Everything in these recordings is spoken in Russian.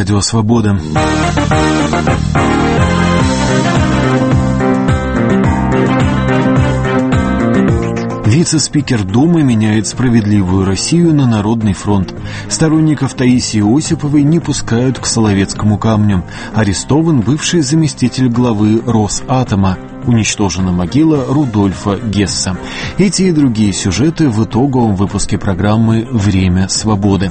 Радио Свобода. Вице-спикер Думы меняет «Справедливую Россию» на Народный фронт. Сторонников Таисии Осиповой не пускают к Соловецкому камню. Арестован бывший заместитель главы Росатома. Уничтожена могила Рудольфа Гесса. Эти и другие сюжеты в итоговом выпуске программы «Время свободы».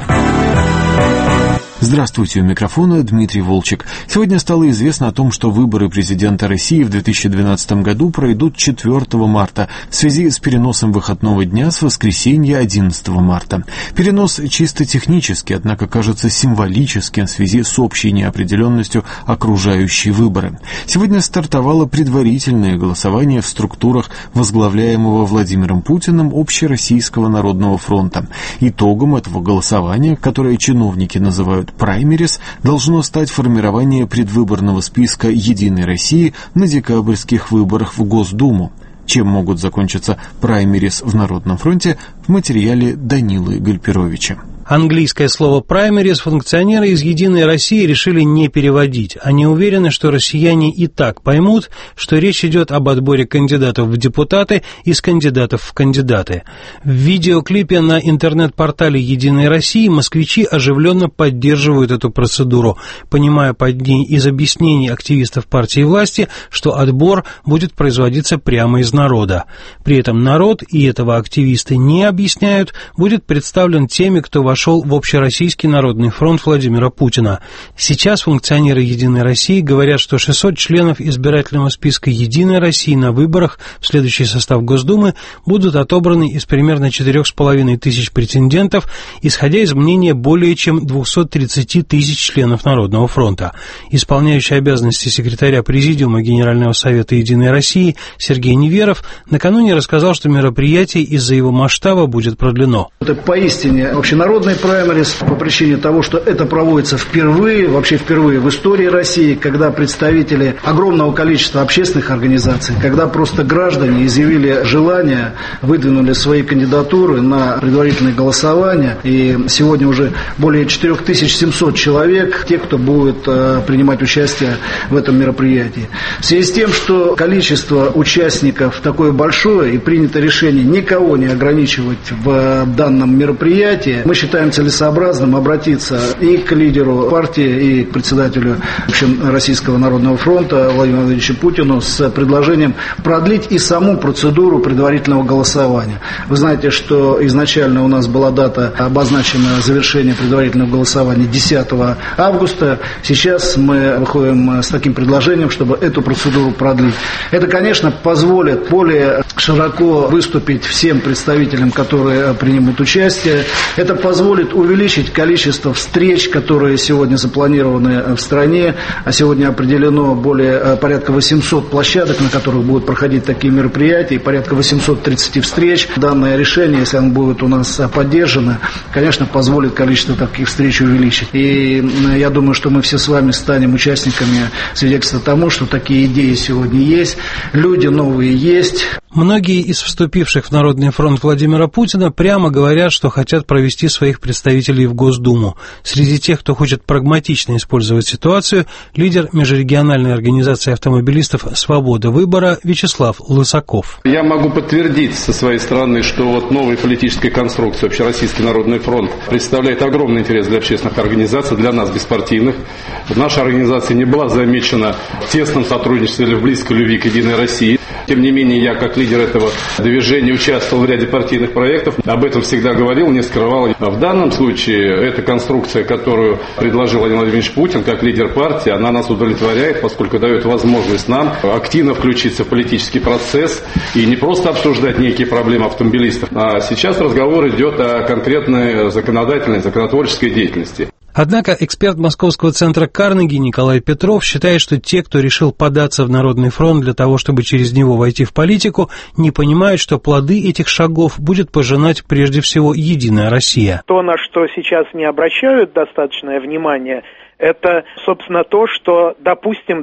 Здравствуйте, у микрофона Дмитрий Волчек. Сегодня стало известно о том, что выборы президента России в 2012 году пройдут 4 марта в связи с переносом выходного дня с воскресенья 11 марта. Перенос чисто технический, однако кажется символическим в связи с общей неопределенностью окружающей выборы. Сегодня стартовало предварительное голосование в структурах возглавляемого Владимиром Путиным Общероссийского народного фронта. Итогом этого голосования, которое чиновники называют праймерис, должно стать формирование предвыборного списка «Единой России» на декабрьских выборах в Госдуму. Чем могут закончиться праймерис в Народном фронте, в материале Данилы Гальперовича. Английское слово «праймерис» функционеры из «Единой России» решили не переводить. Они уверены, что россияне и так поймут, что речь идет об отборе кандидатов в депутаты из кандидатов в кандидаты. В видеоклипе на интернет-портале «Единой России» москвичи оживленно поддерживают эту процедуру, понимая под ней из объяснений активистов партии власти, что отбор будет производиться прямо из народа. При этом народ, и этого активисты не объясняют, будет представлен теми, кто вошел в Общероссийский народный фронт Владимира Путина. Сейчас функционеры «Единой России» говорят, что 600 членов избирательного списка «Единой России» на выборах в следующий состав Госдумы будут отобраны из примерно 4,5 тысяч претендентов, исходя из мнения более чем 230 тысяч членов Народного фронта. Исполняющий обязанности секретаря Президиума Генерального совета «Единой России» Сергей Неверов накануне рассказал, что мероприятие из-за его масштаба будет продлено. Это поистине общенародный праймерис по причине того, что это проводится впервые в истории России, когда представители огромного количества общественных организаций, когда просто граждане изъявили желание, выдвинули свои кандидатуры на предварительное голосование. И сегодня уже более 4700 человек, те, кто будет принимать участие в этом мероприятии. В связи с тем, что количество участников такое большое и принято решение никого не ограничивать в данном мероприятии, мы считаем целесообразным обратиться и к лидеру партии, и к председателю Российского народного фронта Владимиру Владимировичу Путину с предложением продлить и саму процедуру предварительного голосования. Вы знаете, что изначально у нас была дата обозначена завершения предварительного голосования 10 августа. Сейчас мы выходим с таким предложением, чтобы эту процедуру продлить. Это, конечно, позволит более широко выступить всем представителям, которые примут участие. Это позволит увеличить количество встреч, которые сегодня запланированы в стране. А сегодня определено порядка 800 площадок, на которых будут проходить такие мероприятия, и порядка 830 встреч. Данное решение, если оно будет у нас поддержано, конечно, позволит количество таких встреч увеличить. И я думаю, что мы все с вами станем участниками свидетельства тому, что такие идеи сегодня есть, люди новые есть. Многие из вступивших в Народный фронт Владимира Путина прямо говорят, что хотят провести своих представителей в Госдуму. Среди тех, кто хочет прагматично использовать ситуацию, лидер межрегиональной организации автомобилистов «Свобода выбора» Вячеслав Лысаков. Я могу подтвердить со своей стороны, что новая политическая конструкция Общероссийский народный фронт представляет огромный интерес для общественных организаций, для нас, беспартийных. Наша организация не была замечена в тесном сотрудничестве или в близкой любви к «Единой России». Тем не менее, я как лидер этого движения участвовал в ряде партийных проектов, об этом всегда говорил, не скрывал. В данном случае эта конструкция, которую предложил Владимир Владимирович Путин как лидер партии, она нас удовлетворяет, поскольку дает возможность нам активно включиться в политический процесс и не просто обсуждать некие проблемы автомобилистов, а сейчас разговор идет о конкретной законотворческой деятельности. Однако эксперт Московского центра Карнеги Николай Петров считает, что те, кто решил податься в Народный фронт для того, чтобы через него войти в политику, не понимают, что плоды этих шагов будет пожинать прежде всего «Единая Россия». То, на что сейчас не обращают достаточное внимание, это, собственно, то, что, допустим,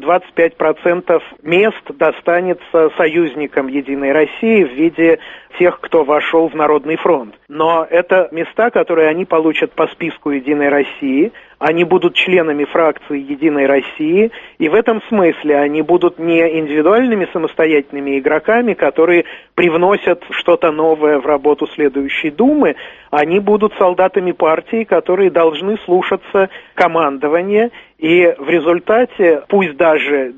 25% мест достанется союзникам «Единой России» в виде тех, кто вошел в Народный фронт. Но это места, которые они получат по списку «Единой России», они будут членами фракции «Единой России», и в этом смысле они будут не индивидуальными самостоятельными игроками, которые привносят что-то новое в работу следующей Думы, они будут солдатами партии, которые должны слушаться командования, и в результате, пусть даже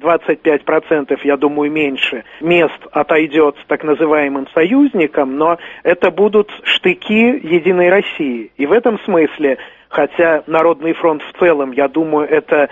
25%, я думаю, меньше, мест отойдет так называемым союзникам, но это будут штыки «Единой России». И в этом смысле, хотя Народный фронт в целом, я думаю, это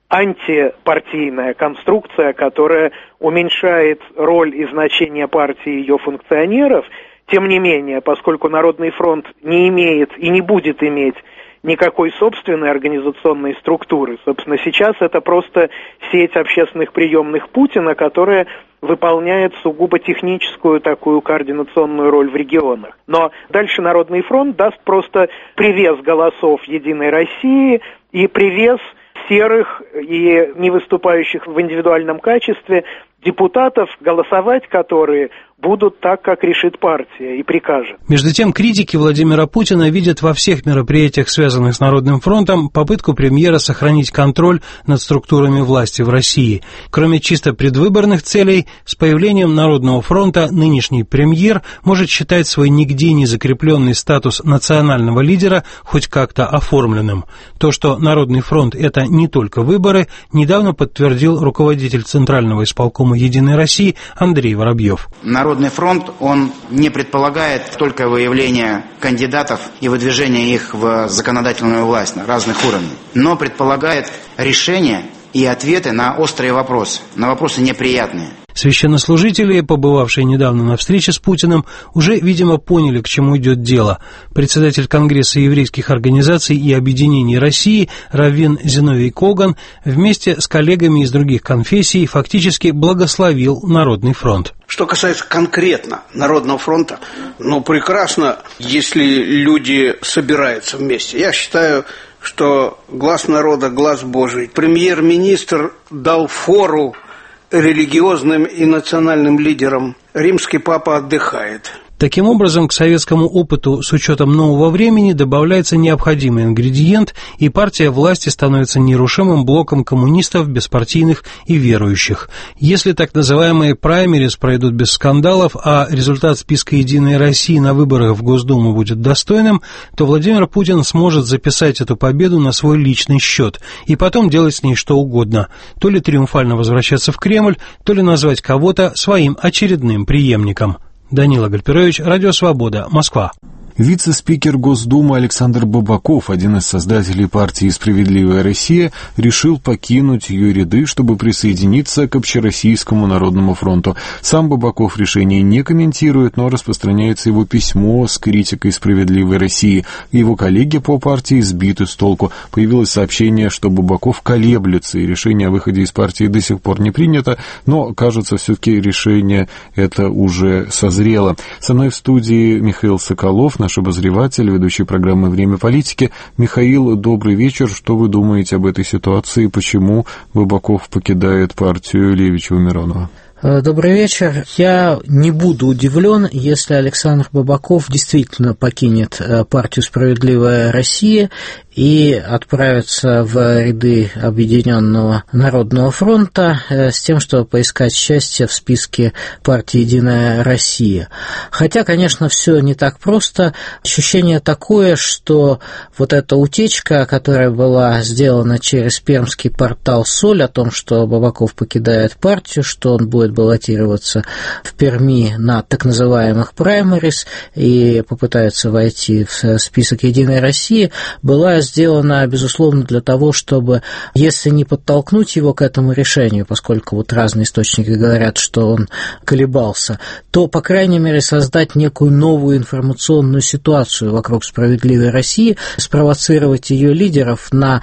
антипартийная конструкция, которая уменьшает роль и значение партии и ее функционеров, тем не менее, поскольку Народный фронт не имеет и не будет иметь никакой собственной организационной структуры. Собственно, сейчас это просто сеть общественных приемных Путина, которая выполняет сугубо техническую такую координационную роль в регионах. Но дальше Народный фронт даст просто привес голосов «Единой России» и привес серых и не выступающих в индивидуальном качестве депутатов, голосовать которые будут так, как решит партия и прикажет. Между тем, критики Владимира Путина видят во всех мероприятиях, связанных с Народным фронтом, попытку премьера сохранить контроль над структурами власти в России. Кроме чисто предвыборных целей, с появлением Народного фронта нынешний премьер может считать свой нигде не закрепленный статус национального лидера хоть как-то оформленным. То, что Народный фронт – это не только выборы, недавно подтвердил руководитель Центрального исполкома «Единой России» Андрей Воробьев. Народный фронт, он не предполагает только выявление кандидатов и выдвижение их в законодательную власть на разных уровнях, но предполагает решение и ответы на острые вопросы, на вопросы неприятные. Священнослужители, побывавшие недавно на встрече с Путиным, уже, видимо, поняли, к чему идет дело. Председатель Конгресса еврейских организаций и объединений России раввин Зиновий Коган вместе с коллегами из других конфессий фактически благословил Народный фронт. Что касается конкретно Народного фронта, прекрасно, если люди собираются вместе. Я считаю, что глас народа, глас Божий. Премьер-министр дал фору религиозным и национальным лидерам. Римский папа отдыхает. Таким образом, к советскому опыту с учетом нового времени добавляется необходимый ингредиент, и партия власти становится нерушимым блоком коммунистов, беспартийных и верующих. Если так называемые праймерис пройдут без скандалов, а результат списка «Единой России» на выборах в Госдуму будет достойным, то Владимир Путин сможет записать эту победу на свой личный счет и потом делать с ней что угодно. То ли триумфально возвращаться в Кремль, то ли назвать кого-то своим очередным преемником. Данила Гальперович, Радио Свобода, Москва. Вице-спикер Госдумы Александр Бабаков, один из создателей партии «Справедливая Россия», решил покинуть ее ряды, чтобы присоединиться к Общероссийскому народному фронту. Сам Бабаков решение не комментирует, но распространяется его письмо с критикой «Справедливой России». Его коллеги по партии сбиты с толку. Появилось сообщение, что Бабаков колеблется, и решение о выходе из партии до сих пор не принято, но, кажется, все-таки решение это уже созрело. Со мной в студии Михаил Соколов, наш обозреватель, ведущий программы «Время политики». Михаил, добрый вечер. Что вы думаете об этой ситуации? Почему Бабаков покидает партию Левичева-Миронова? Добрый вечер. Я не буду удивлен, если Александр Бабаков действительно покинет партию «Справедливая Россия» и отправится в ряды Объединенного Народного фронта с тем, чтобы поискать счастье в списке партии «Единая Россия». Хотя, конечно, все не так просто. Ощущение такое, что вот эта утечка, которая была сделана через пермский портал «Соль» о том, что Бабаков покидает партию, что он будет баллотироваться в Перми на так называемых праймерис и попытается войти в список «Единой России», была сделана, безусловно, для того, чтобы, если не подтолкнуть его к этому решению, поскольку вот разные источники говорят, что он колебался, то, по крайней мере, создать некую новую информационную ситуацию вокруг «Справедливой России», спровоцировать ее лидеров на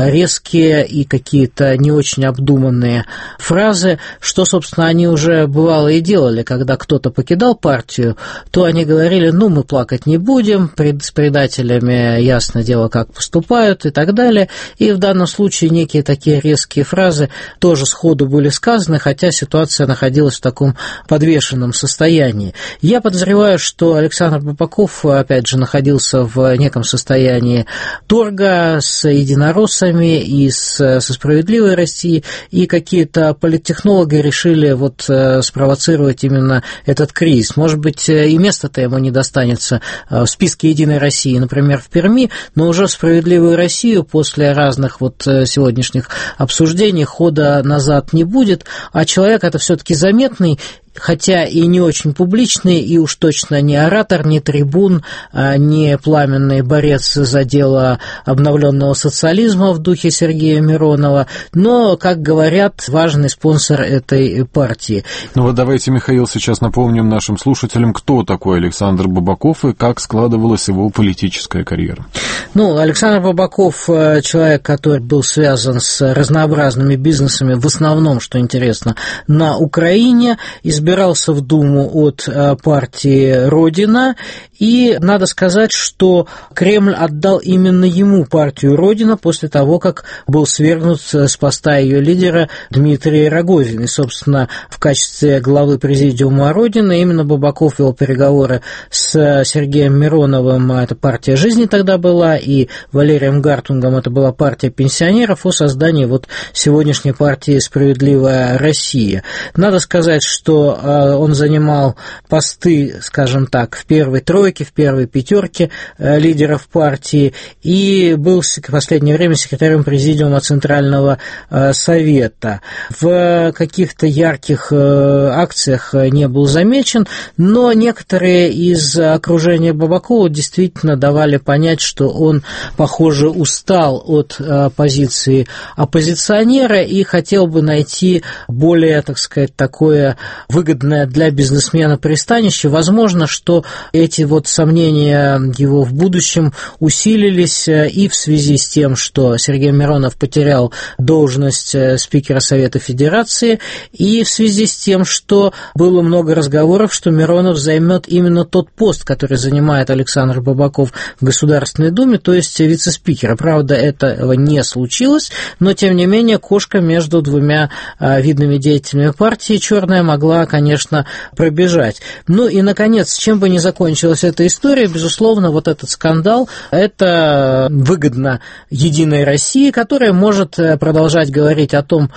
резкие и какие-то не очень обдуманные фразы, что, собственно, они уже бывало и делали, когда кто-то покидал партию, то они говорили, мы плакать не будем, с предателями ясно дело, как поступать, поступают и так далее. И в данном случае некие такие резкие фразы тоже сходу были сказаны, хотя ситуация находилась в таком подвешенном состоянии. Я подозреваю, что Александр Бабаков, опять же, находился в неком состоянии торга с единороссами и со «Справедливой Россией», и какие-то политтехнологи решили вот спровоцировать именно этот кризис. Может быть, и место-то ему не достанется в списке «Единой России», например, в Перми, но уже в «Справедливую Россию» после разных вот сегодняшних обсуждений хода назад не будет, а человек это все-таки заметный, хотя и не очень публичный, и уж точно не оратор, не трибун, не пламенный борец за дело обновленного социализма в духе Сергея Миронова, но, как говорят, важный спонсор этой партии. Ну вот давайте, Михаил, сейчас напомним нашим слушателям, кто такой Александр Бабаков и как складывалась его политическая карьера. Ну, Александр Бабаков – человек, который был связан с разнообразными бизнесами, в основном, что интересно, на Украине, избирался в Думу от партии «Родина», и надо сказать, что Кремль отдал именно ему партию «Родина» после того, как был свергнут с поста ее лидера Дмитрий Рогозин. И, собственно, в качестве главы президиума «Родины» именно Бабаков вел переговоры с Сергеем Мироновым, это партия «Жизни» тогда была, и Валерием Гартунгом, это была партия пенсионеров, о создании вот сегодняшней партии «Справедливая Россия». Надо сказать, что он занимал посты, скажем так, в первой тройке, в первой пятерке лидеров партии и был в последнее время секретарем президиума Центрального совета. В каких-то ярких акциях не был замечен, но некоторые из окружения Бабакова действительно давали понять, что он, похоже, устал от позиции оппозиционера и хотел бы найти более, так сказать, такое выгодное для бизнесмена пристанище. Возможно, что эти вот сомнения его в будущем усилились и в связи с тем, что Сергей Миронов потерял должность спикера Совета Федерации, и в связи с тем, что было много разговоров, что Миронов займет именно тот пост, который занимает Александр Бабаков в Государственной Думе, то есть вице-спикера. Правда, этого не случилось, но, тем не менее, кошка между двумя видными деятелями партии черная могла, конечно, пробежать. Ну и, наконец, чем бы ни закончилась эта история, безусловно, вот этот скандал, это выгодно «Единой России», которая может продолжать говорить о том,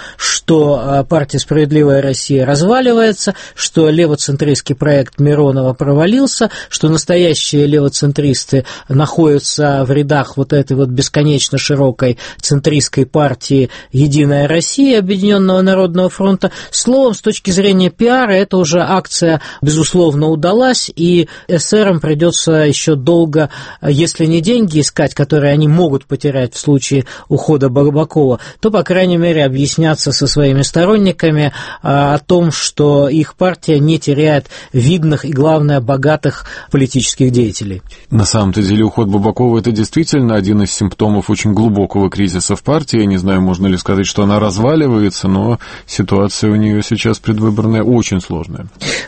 что партия «Справедливая Россия» разваливается, что левоцентристский проект Миронова провалился, что настоящие левоцентристы находятся в рядах вот этой вот бесконечно широкой центристской партии «Единая Россия» Объединенного народного фронта. Словом, с точки зрения пиара, это уже акция, безусловно, удалась, и эсерам придется еще долго, если не деньги искать, которые они могут потерять в случае ухода Бабакова, то, по крайней мере, объясняться со своими сторонниками о том, что их партия не теряет видных и, главное, богатых политических деятелей. На самом-то деле уход Бабакова – это действительно один из симптомов очень глубокого кризиса в партии. Я не знаю, можно ли сказать, что она разваливается, но ситуация у нее сейчас предвыборная очень сложная.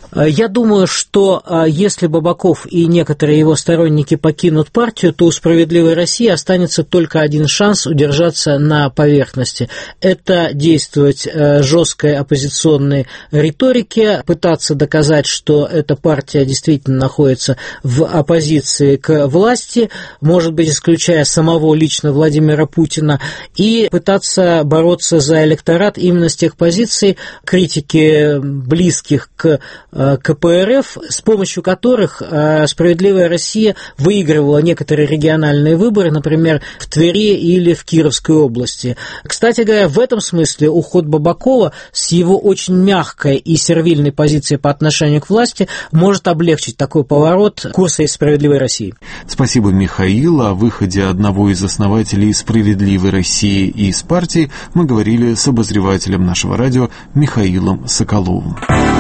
Я думаю, что если Бабаков и некоторые его сторонники покинут партию, то у «Справедливой России» останется только один шанс удержаться на поверхности. Это действовать жесткой оппозиционной риторике, пытаться доказать, что эта партия действительно находится в оппозиции к власти, может быть, исключая самого лично Владимира Путина, и пытаться бороться за электорат именно с тех позиций критики близких к КПРФ, с помощью которых «Справедливая Россия» выигрывала некоторые региональные выборы, например, в Твери или в Кировской области. Кстати говоря, в этом смысле уход Бабакова с его очень мягкой и сервильной позицией по отношению к власти может облегчить такой поворот курса из «Справедливой России». Спасибо, Михаил. О выходе одного из основателей «Справедливой России» из партии мы говорили с обозревателем нашего радио Михаилом Соколовым.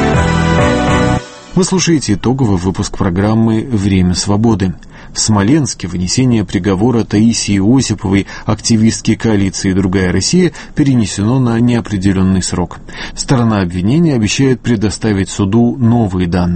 Вы слушаете итоговый выпуск программы «Время свободы». В Смоленске вынесение приговора Таисии Осиповой, активистки коалиции «Другая Россия», перенесено на неопределенный срок. Сторона обвинения обещает предоставить суду новые данные.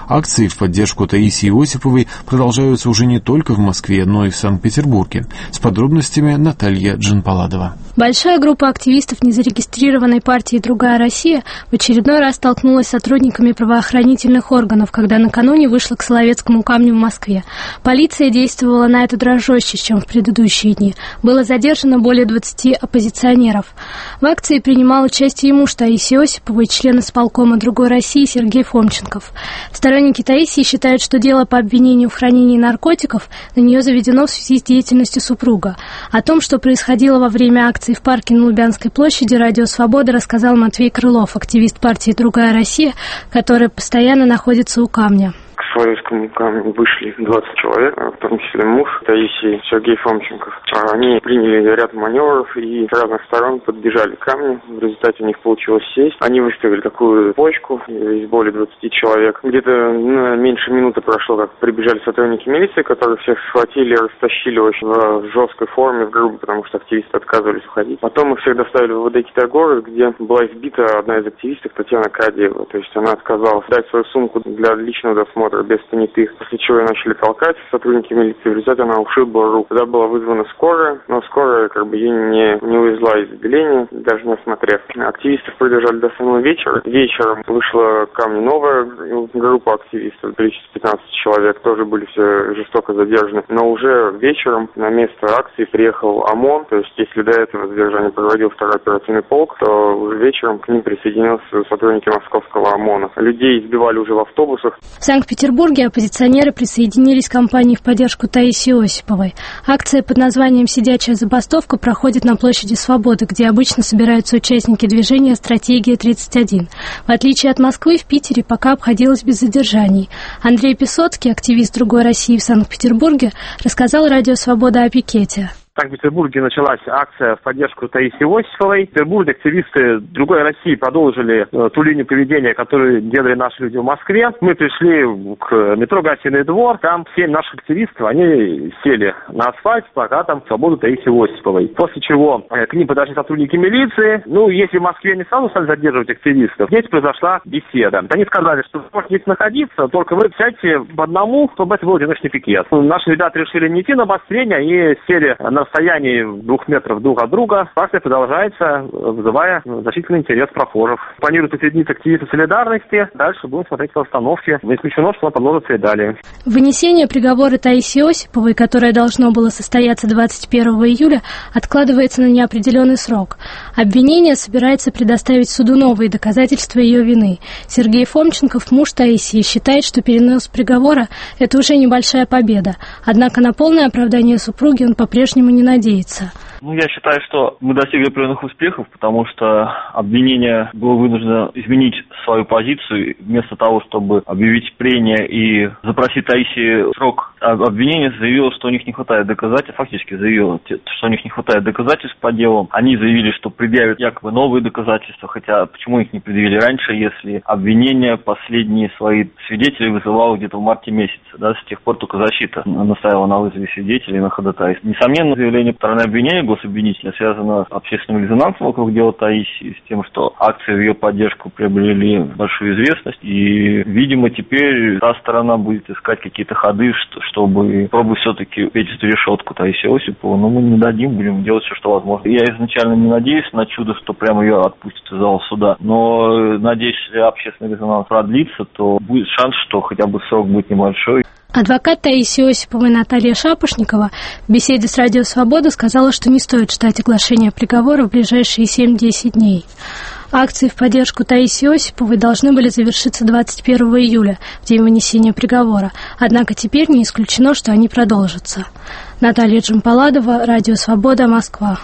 Акции в поддержку Таисии Осиповой продолжаются уже не только в Москве, но и в Санкт-Петербурге. С подробностями Наталья Джанпаладова. Большая группа активистов незарегистрированной партии «Другая Россия» в очередной раз столкнулась с сотрудниками правоохранительных органов, когда накануне вышла к Соловецкому камню в Москве. Полиция действовала на этот раз жестче, чем в предыдущие дни. Было задержано более 20 оппозиционеров. В акции принимал участие и муж Таисии Осиповой, член исполкома «Другой России» Сергей Фомченков. Сторонники Таисии считают, что дело по обвинению в хранении наркотиков на нее заведено в связи с деятельностью супруга. О том, что происходило во время акции в парке на Лубянской площади, Радио Свобода рассказал Матвей Крылов, активист партии «Другая Россия», который постоянно находится у камня. К Соловецкому камню вышли 20 человек, в том числе муж Таисии Сергей Фомченков. Они приняли ряд маневров и с разных сторон подбежали к камню. В результате у них получилось сесть. Они выставили такую бочку из более 20 человек. Где-то меньше минуты прошло, как прибежали сотрудники милиции, которые всех схватили и растащили очень в жесткой форме, в грубо, потому что активисты отказывались уходить. Потом их всех доставили в ВВД Китай-город, где была избита одна из активисток, Татьяна Кадеева. То есть она отказалась дать свою сумку для личного досмотра без понятых, после чего ее начали толкать сотрудники милиции. В результате она ушибла руку. Тогда была вызвана скорая, но скорая ее не увезла из отделения, даже не осмотрев. Активистов продержали до самого вечера. Вечером вышла к камню новая группа активистов, в количестве 15 человек, тоже были все жестоко задержаны. Но уже вечером на место акции приехал ОМОН, то есть если до этого задержание проводил второй оперативный полк, то уже вечером к ним присоединился сотрудники московского ОМОНа. Людей избивали уже в автобусах. В Санкт-Петербурге оппозиционеры присоединились к кампании в поддержку Таисии Осиповой. Акция под названием «Сидячая забастовка» проходит на площади Свободы, где обычно собираются участники движения «Стратегия-31». В отличие от Москвы, в Питере пока обходилось без задержаний. Андрей Песоцкий, активист «Другой России» в Санкт-Петербурге, рассказал Радио Свобода о пикете. В Санкт-Петербурге началась акция в поддержку Таисии Осиповой. В Петербурге активисты «Другой России» продолжили ту линию поведения, которую делали наши люди в Москве. Мы пришли к метро «Гостиный двор». Там 7 наших активистов, они сели на асфальт с плакатом «Свободу Таисии Осиповой». После чего к ним подошли сотрудники милиции. Если в Москве не сразу стали задерживать активистов, здесь произошла беседа. Они сказали, что вы можете здесь находиться, только вы сядьте по одному, чтобы это был одиночный пикет. Наши ребята решили не идти на обострение, они сели на расстоянии 2 метров друг от друга. Акция продолжается, вызывая значительный интерес прохожих. Планируют присоединиться активисты солидарности. Дальше будем смотреть по обстановке. Не исключено, что она продолжится и далее. Вынесение приговора Таисии Осиповой, которое должно было состояться 21 июля, откладывается на неопределенный срок. Обвинение собирается предоставить суду новые доказательства ее вины. Сергей Фомченков, муж Таисии, считает, что перенос приговора – это уже небольшая победа. Однако на полное оправдание супруги он по-прежнему не надеется. Я считаю, что мы достигли определенных успехов, потому что обвинение было вынуждено изменить свою позицию. Вместо того, чтобы объявить прения и запросить Таисии срок обвинения, заявило, что у них не хватает доказательств, фактически заявило, что у них не хватает доказательств по делу. Они заявили, что предъявят якобы новые доказательства, хотя почему их не предъявили раньше, если обвинение последние свои свидетели вызывало где-то в марте месяце. С тех пор только защита настаивала на вызове свидетелей, на ходатайстве. Несомненно, заявление стороны обвинения гособвинителя связано с общественным резонансом вокруг дела Таисии, с тем, что акции в ее поддержку приобрели большую известность. И, видимо, теперь та сторона будет искать какие-то ходы, чтобы пробовать все-таки петь эту решетку Таисии Осиповой. Но мы не дадим, будем делать все, что возможно. Я изначально не надеюсь на чудо, что прямо ее отпустят из зала суда. Но, надеюсь, если общественный резонанс продлится, то будет шанс, что хотя бы срок будет небольшой. Адвокат Таисии Осиповой Наталья Шапошникова в беседе с Радио Свобода сказала, что не стоит ждать оглашения приговора в ближайшие 7-10 дней. Акции в поддержку Таисии Осиповой должны были завершиться 21 июля, в день вынесения приговора. Однако теперь не исключено, что они продолжатся. Наталья Джанпаладова, Радио Свобода, Москва.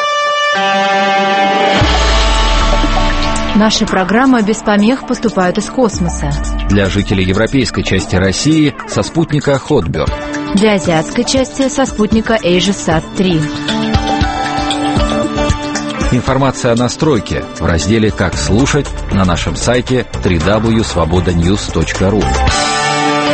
Наши программы без помех поступают из космоса. Для жителей европейской части России со спутника Hotbird. Для азиатской части со спутника AsiaSat-3. Информация о настройке в разделе «Как слушать» на нашем сайте www.svobodanews.ru.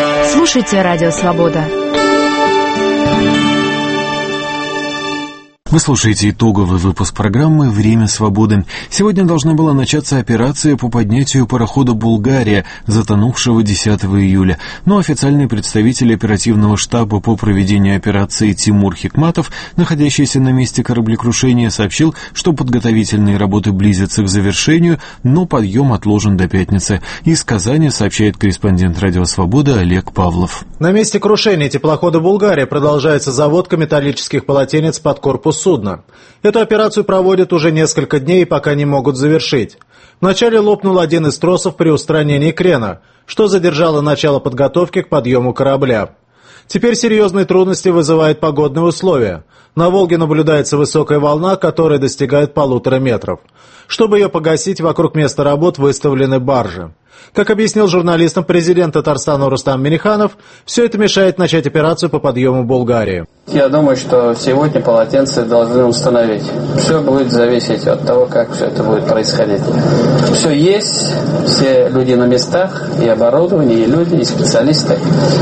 Слушайте Радио Свобода. Вы слушаете итоговый выпуск программы «Время свободы». Сегодня должна была начаться операция по поднятию парохода «Булгария», затонувшего 10 июля. Но официальный представитель оперативного штаба по проведению операции Тимур Хикматов, находящийся на месте кораблекрушения, сообщил, что подготовительные работы близятся к завершению, но подъем отложен до пятницы. Из Казани сообщает корреспондент «Радио Свобода» Олег Павлов. На месте крушения теплохода «Булгария» продолжается заводка металлических полотенец под корпус судна. Эту операцию проводят уже несколько дней и пока не могут завершить. Вначале лопнул один из тросов при устранении крена, что задержало начало подготовки к подъему корабля. Теперь серьезные трудности вызывают погодные условия. На Волге наблюдается высокая волна, которая достигает 1,5 метров. Чтобы ее погасить, вокруг места работ выставлены баржи. Как объяснил журналистам президент Татарстана Рустам Минниханов, все это мешает начать операцию по подъему Болгарии. Я думаю, что сегодня полотенце должны установить. Все будет зависеть от того, как все это будет происходить. Все есть, все люди на местах, и оборудование, и люди, и специалисты.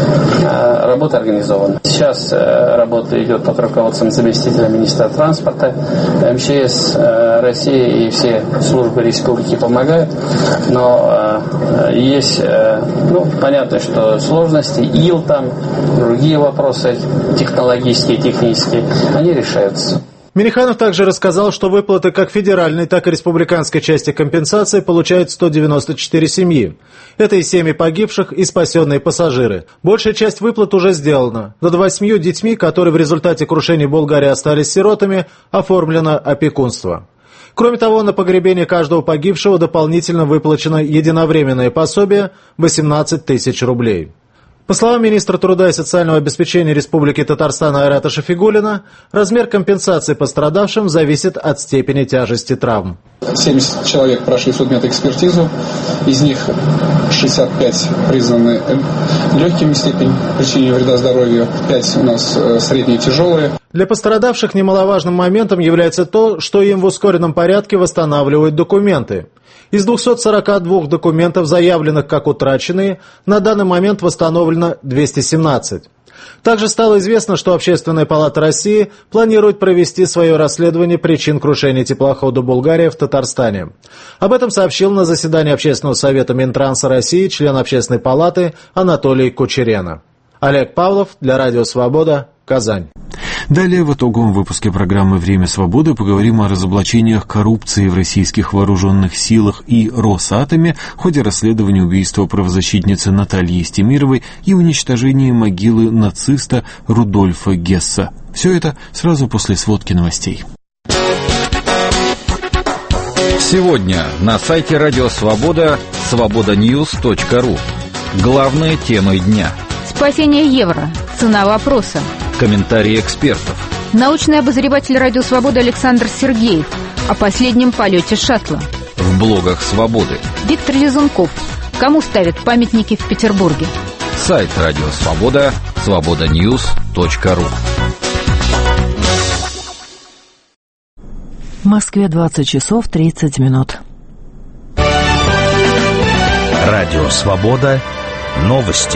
Работа организована. Сейчас работа идет под руководством заместителя министра транспорта. МЧС России и все службы республики помогают, но есть, понятно, что сложности, ил там, другие вопросы технологические, технические, они решаются. Минниханов также рассказал, что выплаты как федеральной, так и республиканской части компенсации получают 194 семьи. Это и семьи погибших, и спасенные пассажиры. Большая часть выплат уже сделана. Над 8 детьми, которые в результате крушения Болгарии остались сиротами, оформлено опекунство. Кроме того, на погребение каждого погибшего дополнительно выплачено единовременное пособие 18 тысяч рублей. По словам министра труда и социального обеспечения Республики Татарстан Айрата Шафигуллина, размер компенсации пострадавшим зависит от степени тяжести травм. 70 человек прошли судмедэкспертизу, из них 65 признаны легкими степень причинения вреда здоровью, 5 у нас средние и тяжелые. Для пострадавших немаловажным моментом является то, что им в ускоренном порядке восстанавливают документы. Из 242 документов, заявленных как утраченные, на данный момент восстановлено 217. Также стало известно, что Общественная палата России планирует провести свое расследование причин крушения теплохода «Булгария» в Татарстане. Об этом сообщил на заседании Общественного совета Минтранса России член Общественной палаты Анатолий Кучерена. Олег Павлов для Радио Свобода, Казань. Далее в итоговом выпуске программы «Время свободы» поговорим о разоблачениях коррупции в российских вооруженных силах и Росатоме в ходе расследования убийства правозащитницы Натальи Истемировой и уничтожения могилы нациста Рудольфа Гесса. Все это сразу после сводки новостей. Сегодня на сайте Радио Свобода свободаnews.ru. Главные темы дня. Спасение евро. Цена вопроса. Комментарии экспертов. Научный обозреватель Радио Свобода Александр Сергеев о последнем полете шаттла. В блогах Свободы. Виктор Лизунков. Кому ставят памятники в Петербурге? Сайт Радио Свобода свободаnews.ru. В Москве 20 часов 30 минут. Радио Свобода. Новости.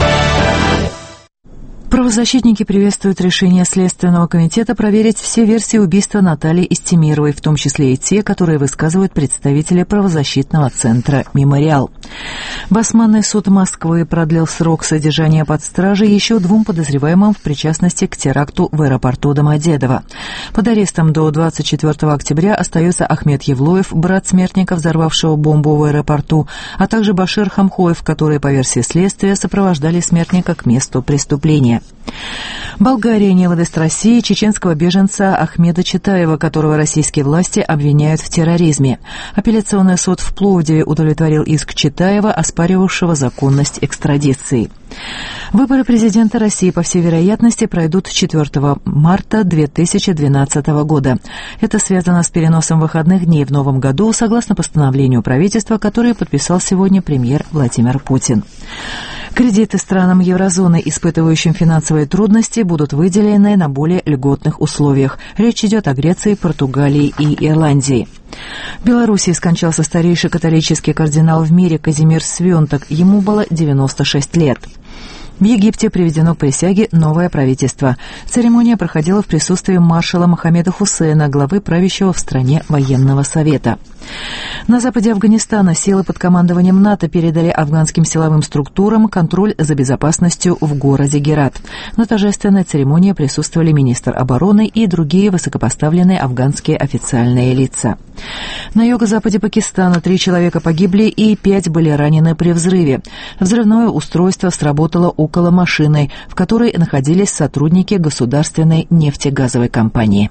Правозащитники приветствуют решение Следственного комитета проверить все версии убийства Натальи Истемировой, в том числе и те, которые высказывают представители правозащитного центра «Мемориал». Басманный суд Москвы продлил срок содержания под стражей еще 2 подозреваемым в причастности к теракту в аэропорту Домодедово. Под арестом до 24 октября остается Ахмед Евлоев, брат смертника, взорвавшего бомбу в аэропорту, а также Башир Хамхоев, которые, по версии следствия, сопровождали смертника к месту преступления. Болгария не выдаст России чеченского беженца Ахмеда Читаева, которого российские власти обвиняют в терроризме. Апелляционный суд в Пловдиве удовлетворил иск Читаева, оспаривавшего законность экстрадиции. Выборы президента России, по всей вероятности, пройдут 4 марта 2012 года. Это связано с переносом выходных дней в новом году, согласно постановлению правительства, которое подписал сегодня премьер Владимир Путин. Кредиты странам еврозоны, испытывающим финансовые трудности, будут выделены на более льготных условиях. Речь идет о Греции, Португалии и Ирландии. В Белоруссии скончался старейший католический кардинал в мире Казимир Свенток. Ему было 96 лет. В Египте приведено к присяге новое правительство. Церемония проходила в присутствии маршала Мохаммеда Хусейна, главы правящего в стране военного совета. На западе Афганистана силы под командованием НАТО передали афганским силовым структурам контроль за безопасностью в городе Герат. На торжественной церемонии присутствовали министр обороны и другие высокопоставленные афганские официальные лица. На юго-западе Пакистана 3 человека погибли и 5 были ранены при взрыве. Взрывное устройство сработало около машины, в которой находились сотрудники государственной нефтегазовой компании.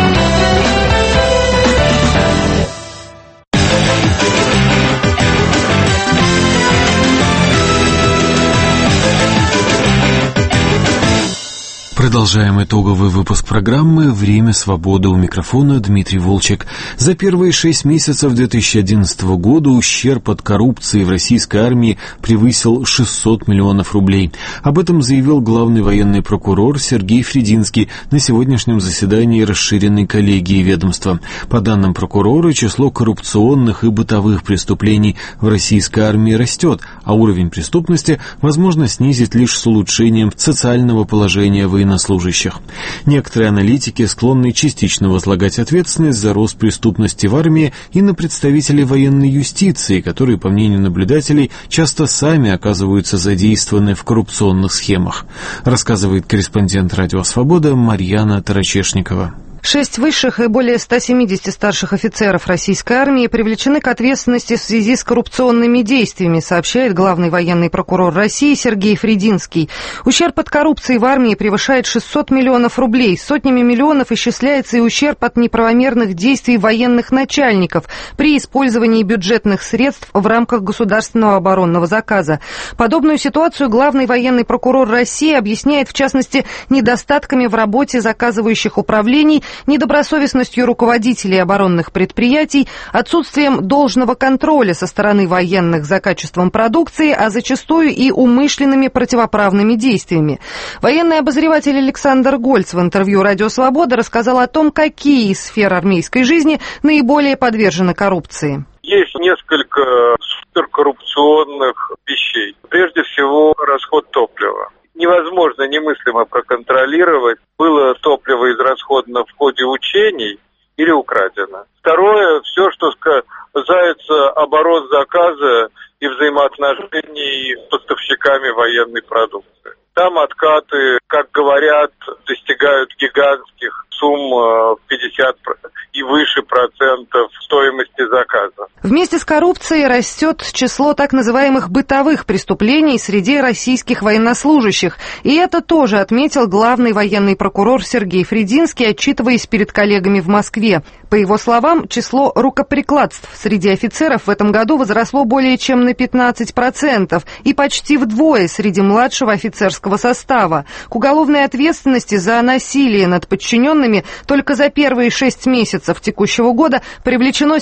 Продолжаем итоговый выпуск программы «Время свободы». У микрофона Дмитрий Волчек. За первые 6 месяцев 2011 года ущерб от коррупции в российской армии превысил 600 миллионов рублей. Об этом заявил главный военный прокурор Сергей Фрединский на сегодняшнем заседании расширенной коллегии ведомства. По данным прокурора, число коррупционных и бытовых преступлений в российской армии растет, а уровень преступности возможно снизить лишь с улучшением социального положения военнослужащих. Некоторые аналитики склонны частично возлагать ответственность за рост преступности в армии и на представителей военной юстиции, которые, по мнению наблюдателей, часто сами оказываются задействованы в коррупционных схемах, рассказывает корреспондент «Радио Свобода» Марьяна Тарачешникова. 6 высших и более 170 старших офицеров российской армии привлечены к ответственности в связи с коррупционными действиями, сообщает главный военный прокурор России Сергей Фрединский. Ущерб от коррупции в армии превышает 600 миллионов рублей. Сотнями миллионов исчисляется и ущерб от неправомерных действий военных начальников при использовании бюджетных средств в рамках государственного оборонного заказа. Подобную ситуацию главный военный прокурор России объясняет, в частности, недостатками в работе заказывающих управлений, недобросовестностью руководителей оборонных предприятий, отсутствием должного контроля со стороны военных за качеством продукции, а зачастую и умышленными противоправными действиями. Военный обозреватель Александр Гольц в интервью «Радио Свобода» рассказал о том, какие из сфер армейской жизни наиболее подвержены коррупции. Есть несколько суперкоррупционных вещей. Прежде всего, расход топлива. Невозможно, немыслимо проконтролировать, было топливо израсходовано в ходе учений или украдено. Второе, все, что касается оборот-заказа и взаимоотношений с поставщиками военной продукции. Там откаты, как говорят, достигают гигантских сумм в 50 и выше процентов стоимости заказа. Вместе с коррупцией растет число так называемых бытовых преступлений среди российских военнослужащих. И это тоже отметил главный военный прокурор Сергей Фрединский, отчитываясь перед коллегами в Москве. По его словам, число рукоприкладств среди офицеров в этом году возросло более чем на 15% и почти вдвое среди младшего офицерского состава. К уголовной ответственности за насилие над подчиненными только за первые 6 месяцев текущего года привлечено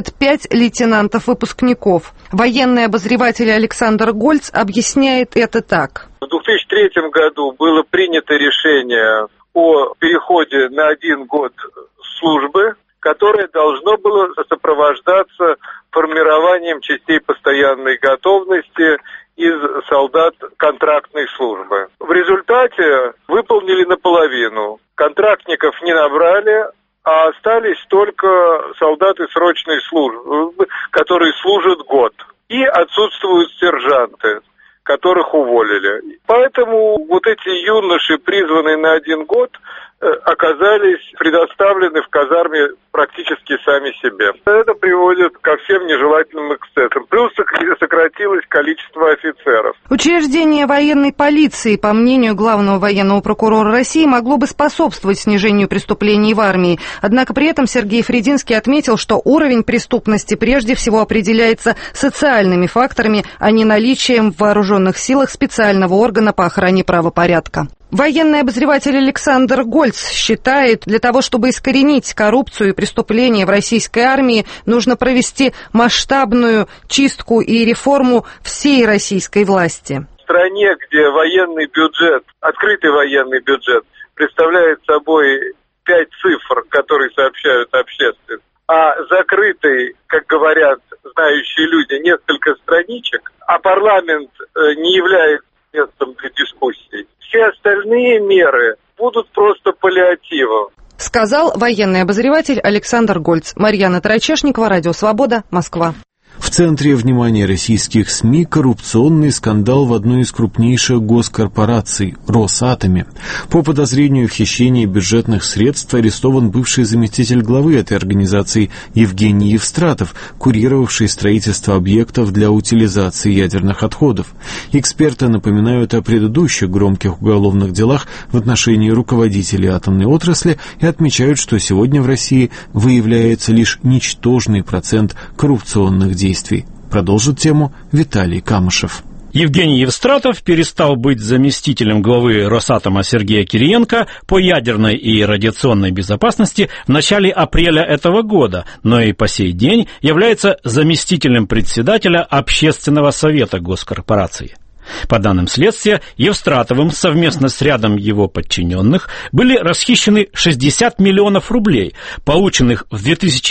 75 лейтенантов-выпускников. Военный обозреватель Александр Гольц объясняет это так. В 2003 году было принято решение о переходе на 1 год службы, которое должно было сопровождаться формированием частей постоянной готовности из солдат контрактной службы. В результате выполнили наполовину. Контрактников не набрали, а остались только солдаты срочной службы, которые служат год. И отсутствуют сержанты, которых уволили. Поэтому вот эти юноши, призванные на 1 год, оказались предоставлены в казарме практически сами себе. Это приводит ко всем нежелательным эксцессам. Плюс сократилось количество офицеров. Учреждение военной полиции, по мнению главного военного прокурора России, могло бы способствовать снижению преступлений в армии. Однако при этом Сергей Фрединский отметил, что уровень преступности прежде всего определяется социальными факторами, а не наличием в вооруженных силах специального органа по охране правопорядка. Военный обозреватель Александр Гольц считает, для того, чтобы искоренить коррупцию и преступления в российской армии, нужно провести масштабную чистку и реформу всей российской власти. В стране, где военный бюджет, открытый военный бюджет, представляет собой 5 цифр, которые сообщают общественности, а закрытый, как говорят знающие люди, несколько страничек, а парламент не является местом для дискуссий. Все остальные меры будут просто паллиативом. Сказал военный обозреватель Александр Гольц. Марьяна Тарачешникова, Радио Свобода, Москва. В центре внимания российских СМИ коррупционный скандал в одной из крупнейших госкорпораций – Росатоме. По подозрению в хищении бюджетных средств арестован бывший заместитель главы этой организации Евгений Евстратов, курировавший строительство объектов для утилизации ядерных отходов. Эксперты напоминают о предыдущих громких уголовных делах в отношении руководителей атомной отрасли и отмечают, что сегодня в России выявляется лишь ничтожный процент коррупционных действий. Продолжит тему Виталий Камышев. Евгений Евстратов перестал быть заместителем главы Росатома Сергея Кириенко по ядерной и радиационной безопасности в начале апреля этого года, но и по сей день является заместителем председателя Общественного совета госкорпорации. По данным следствия, Евстратовым совместно с рядом его подчиненных были расхищены 60 миллионов рублей, полученных в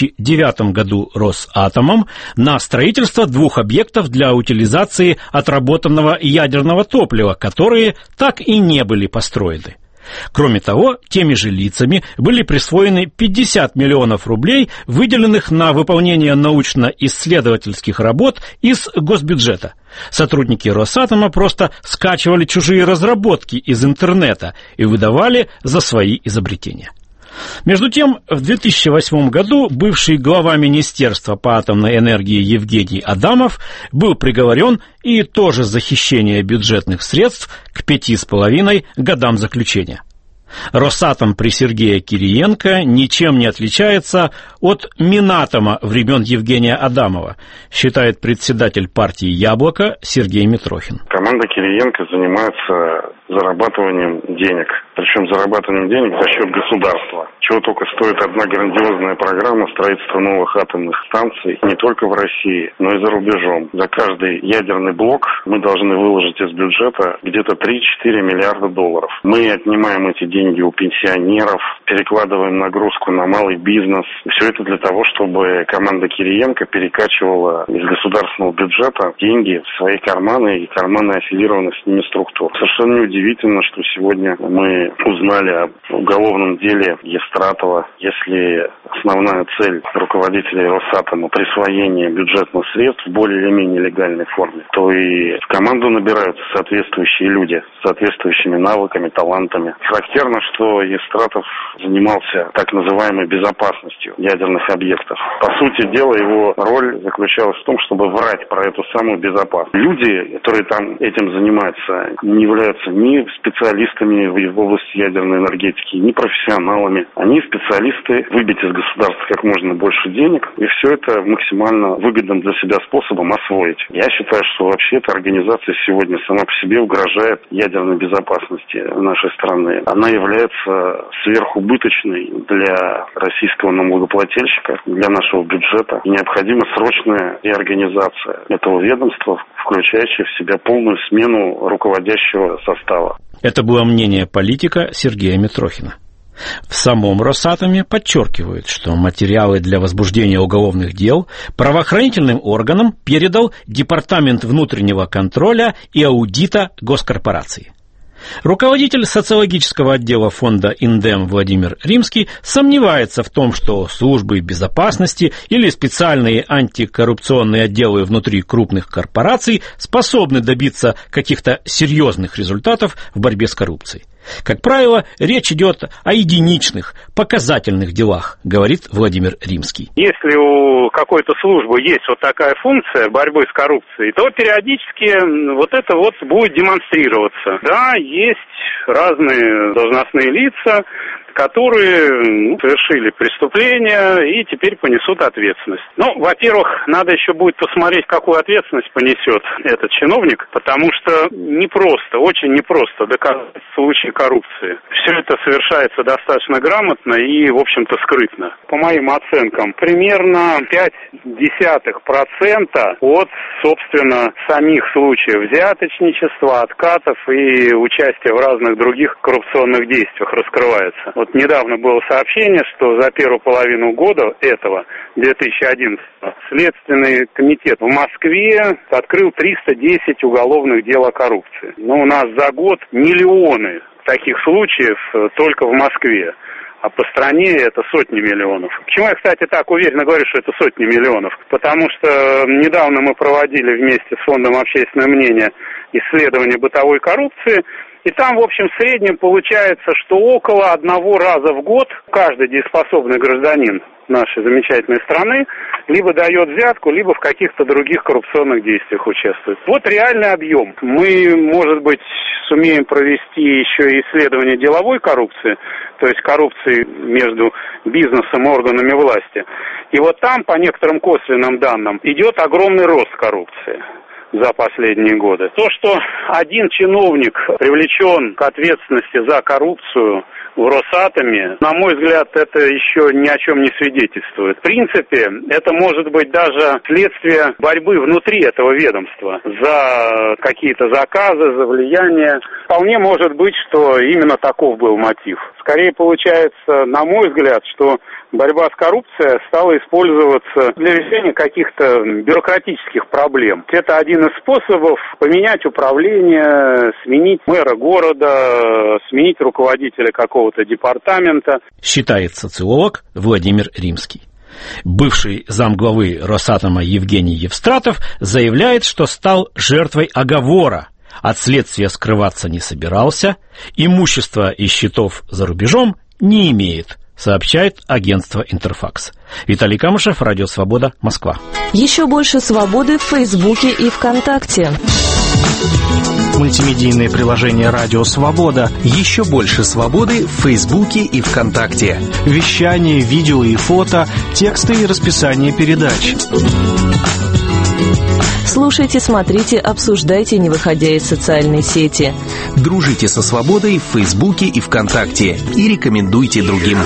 2009 году Росатомом на строительство 2 объектов для утилизации отработанного ядерного топлива, которые так и не были построены. Кроме того, теми же лицами были присвоены 50 миллионов рублей, выделенных на выполнение научно-исследовательских работ из госбюджета. Сотрудники Росатома просто скачивали чужие разработки из интернета и выдавали за свои изобретения. Между тем, в 2008 году бывший глава Министерства по атомной энергии Евгений Адамов был приговорен и тоже за хищение бюджетных средств к 5,5 годам заключения. Росатом при Сергее Кириенко ничем не отличается от Минатома времен Евгения Адамова, считает председатель партии «Яблоко» Сергей Митрохин. Команда Кириенко занимается зарабатыванием денег. Причем зарабатыванием денег за счет государства. Чего только стоит одна грандиозная программа строительства новых атомных станций не только в России, но и за рубежом. За каждый ядерный блок мы должны выложить из бюджета где-то 3-4 миллиарда долларов. Мы отнимаем эти деньги у пенсионеров, перекладываем нагрузку на малый бизнес. Все это для того, чтобы команда Кириенко перекачивала из государственного бюджета деньги в свои карманы и карманы аффилированных с ними структур. Совершенно неудивительно, что сегодня мы узнали об уголовном деле Евстратова. Если основная цель руководителей Росатома присвоение бюджетных средств в более или менее легальной форме, то и в команду набираются соответствующие люди с соответствующими навыками, талантами. Характерно, что Евстратов занимался так называемой безопасностью ядерных объектов. По сути дела, его роль заключалась в том, чтобы врать про эту самую безопасность. Люди, которые там этим занимаются, не являются ни специалистами в области ядерной энергетики, ни профессионалами. Они специалисты выбить из государства как можно больше денег и все это максимально выгодным для себя способом освоить. Я считаю, что вообще эта организация сегодня сама по себе угрожает ядерной безопасности нашей страны. Она является сверхубыточной для российского налогоплательщика, для нашего бюджета. И необходима срочная реорганизация этого ведомства, включающая в себя полную смену руководящего состава. Это было мнение политика Сергея Митрохина. В самом Росатоме подчеркивают, что материалы для возбуждения уголовных дел правоохранительным органам передал Департамент внутреннего контроля и аудита госкорпорации. Руководитель социологического отдела фонда «Индем» Владимир Римский сомневается в том, что службы безопасности или специальные антикоррупционные отделы внутри крупных корпораций способны добиться каких-то серьезных результатов в борьбе с коррупцией. Как правило, речь идет о единичных, показательных делах, говорит Владимир Римский. Если у какой-то службы есть вот такая функция борьбы с коррупцией, то периодически вот это вот будет демонстрироваться. Да, есть разные должностные лица, которые совершили преступление и теперь понесут ответственность. Ну, во-первых, надо еще будет посмотреть, какую ответственность понесет этот чиновник, потому что непросто, очень непросто доказать случай коррупции. Все это совершается достаточно грамотно и, в общем-то, скрытно. По моим оценкам, примерно 0,5% от, собственно, самих случаев взяточничества, откатов и участия в разных других коррупционных действиях раскрывается. Вот Вот недавно было сообщение, что за первую половину года этого, 2011, Следственный комитет в Москве открыл 310 уголовных дел о коррупции. Но у нас за год миллионы таких случаев только в Москве. А по стране это сотни миллионов. Почему я, кстати, так уверенно говорю, что это сотни миллионов? Потому что недавно мы проводили вместе с Фондом общественного мнения исследование бытовой коррупции. И там, в общем, в среднем получается, что около одного раза в год каждый дееспособный гражданин нашей замечательной страны либо дает взятку, либо в каких-то других коррупционных действиях участвует. Вот реальный объем. Мы, может быть, сумеем провести еще и исследование деловой коррупции, то есть коррупции между бизнесом и органами власти. И вот там, по некоторым косвенным данным, идет огромный рост коррупции за последние годы. То, что один чиновник привлечен к ответственности за коррупцию в Росатоме, на мой взгляд, это еще ни о чем не свидетельствует. В принципе, это может быть даже следствие борьбы внутри этого ведомства за какие-то заказы, за влияние. Вполне может быть, что именно таков был мотив. Скорее получается, на мой взгляд, что борьба с коррупцией стала использоваться для решения каких-то бюрократических проблем. Это один из способов поменять управление, сменить мэра города, сменить руководителя какого-то департамента. Считает социолог Владимир Римский. Бывший замглавы Росатома Евгений Евстратов заявляет, что стал жертвой оговора. От следствия скрываться не собирался, имущества и счетов за рубежом не имеет, сообщает агентство «Интерфакс». Виталий Камышев, Радио Свобода, Москва. Еще больше свободы в Фейсбуке и ВКонтакте. Мультимедийное приложение «Радио Свобода». Еще больше свободы в Фейсбуке и ВКонтакте. Вещание, видео и фото, тексты и расписание передач. Слушайте, смотрите, обсуждайте, не выходя из социальной сети. Дружите со свободой в Фейсбуке и ВКонтакте. И рекомендуйте другим.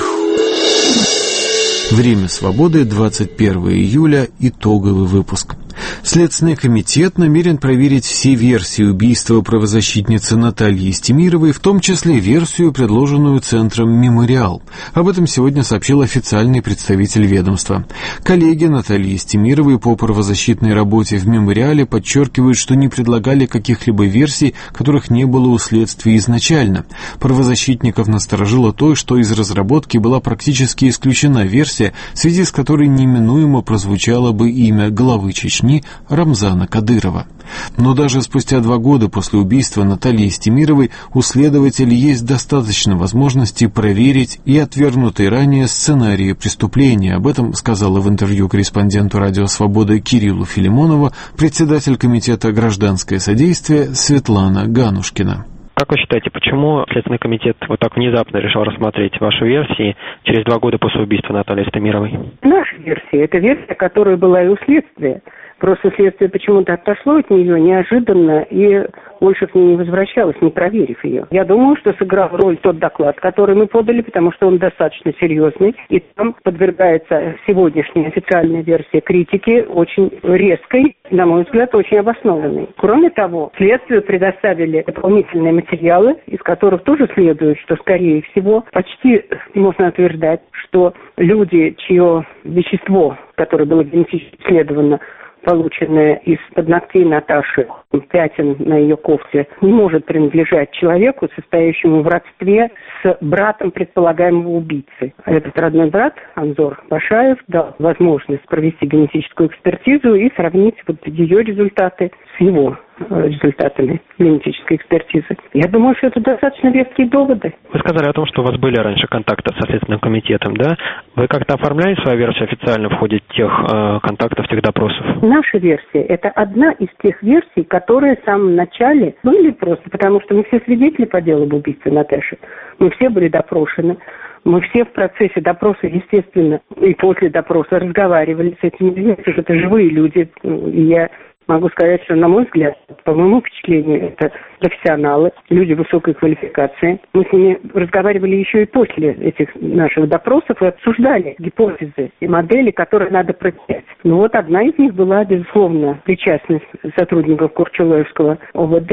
Время свободы, 21 июля, итоговый выпуск. Следственный комитет намерен проверить все версии убийства правозащитницы Натальи Истемировой, в том числе версию, предложенную Центром «Мемориал». Об этом сегодня сообщил официальный представитель ведомства. Коллеги Натальи Истемировой по правозащитной работе в «Мемориале» подчеркивают, что не предлагали каких-либо версий, которых не было у следствия изначально. Правозащитников насторожило то, что из разработки была практически исключена версия, в связи с которой неминуемо прозвучало бы имя главы Чечни Рамзана Кадырова. Но даже спустя 2 года после убийства Натальи Истемировой у следователей есть достаточно возможностей проверить и отвергнутые ранее сценарии преступления. Об этом сказала в интервью корреспонденту «Радио Свобода» Кириллу Филимонову председатель комитета «Гражданское содействие» Светлана Ганушкина. Как вы считаете, почему Следственный комитет вот так внезапно решил рассмотреть ваши версии через 2 года после убийства Натальи Истемировой? Наша версия – это версия, которая была и у следствия. Просто следствие почему-то отошло от нее неожиданно и больше к ней не возвращалось, не проверив ее. Я думаю, что сыграл роль тот доклад, который мы подали, потому что он достаточно серьезный, и там подвергается сегодняшняя официальная версия критики очень резкой, на мой взгляд, очень обоснованной. Кроме того, следствию предоставили дополнительные материалы, из которых тоже следует, что, скорее всего, почти можно утверждать, что люди, чье вещество, которое было генетически исследовано, полученное из-под ногтей Наташи, пятен на ее кофте, не может принадлежать человеку, состоящему в родстве с братом предполагаемого убийцы. Этот родной брат, Анзор Башаев, дал возможность провести генетическую экспертизу и сравнить вот ее результаты с его результатами генетической экспертизы. Я думаю, что это достаточно веские доводы. Вы сказали о том, что у вас были раньше контакты со Следственным комитетом, да? Вы как-то оформляли свою версию официально в ходе тех контактов, тех допросов? Наша версия – это одна из тех версий, которые в самом начале были просто, потому что мы все свидетели по делу об убийстве Наташи. Мы все были допрошены. Мы все в процессе допроса, естественно, и после допроса разговаривали с этими людьми. Это живые люди. И я могу сказать, что, на мой взгляд, по моему впечатлению, это профессионалы, люди высокой квалификации. Мы с ними разговаривали еще и после этих наших допросов и обсуждали гипотезы и модели, которые надо проверять. Ну вот одна из них была, безусловно, причастность сотрудников Курчулаевского ОВД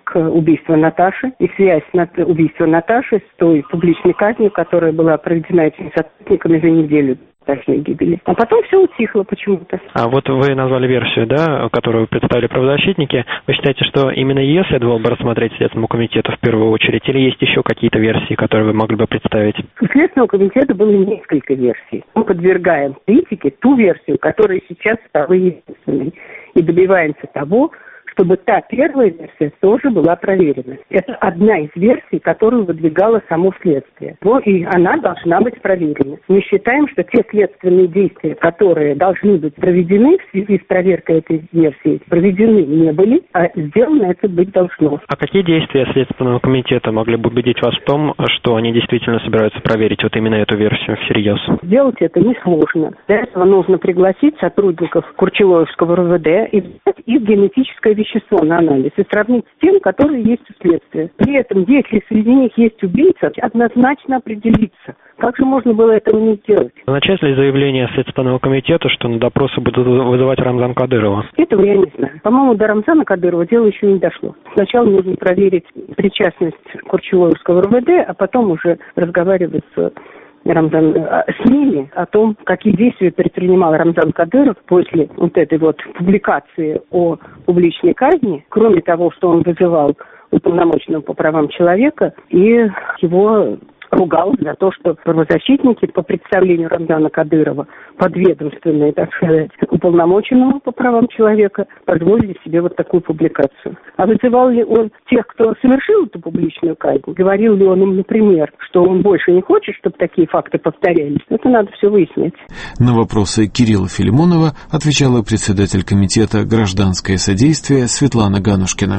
убийства Наташи и связь убийства Наташи с той публичной казнью, которая была проведена этими сотрудниками за неделю Наташиной гибели. А потом все утихло почему-то. А вот вы назвали версию, да, которую представили правозащитники. Вы считаете, что именно ее следовало бы рассмотреть Следственному комитету в первую очередь? Или есть еще какие-то версии, которые вы могли бы представить? У Следственного комитета было несколько версий. Мы подвергаем критике ту версию, которая сейчас стала единственной. И добиваемся того, чтобы та первая версия тоже была проверена. Это одна из версий, которую выдвигало само следствие. И она должна быть проверена. Мы считаем, что те следственные действия, которые должны быть проведены в связи с проверкой этой версии, проведены не были, а сделано это быть должно. А какие действия Следственного комитета могли бы убедить вас в том, что они действительно собираются проверить вот именно эту версию всерьез? Сделать это несложно. Для этого нужно пригласить сотрудников Курчелоевского РУВД и взять их генетическое вещество на анализ и сравнить с тем, которые есть у следствия. При этом, если среди них есть убийца, однозначно определиться. Как же можно было этого не сделать? Означает ли заявление Следственного комитета, что на допросы будут вызывать Рамзана Кадырова? Этого я не знаю. По-моему, до Рамзана Кадырова дело еще не дошло. Сначала нужно проверить причастность Курчелоевского РУВД, а потом уже разговаривать с ними о том, какие действия предпринимал Рамзан Кадыров после вот этой вот публикации о публичной казни, кроме того, что он вызывал уполномоченного по правам человека и его ругал за то, что правозащитники по представлению Рамзана Кадырова, подведомственные, так сказать, уполномоченному по правам человека, позволили себе вот такую публикацию. А вызывал ли он тех, кто совершил эту публичную казнь? Говорил ли он им, например, что он больше не хочет, чтобы такие факты повторялись? Это надо все выяснить. На вопросы Кирилла Филимонова отвечала председатель комитета «Гражданское содействие» Светлана Ганушкина.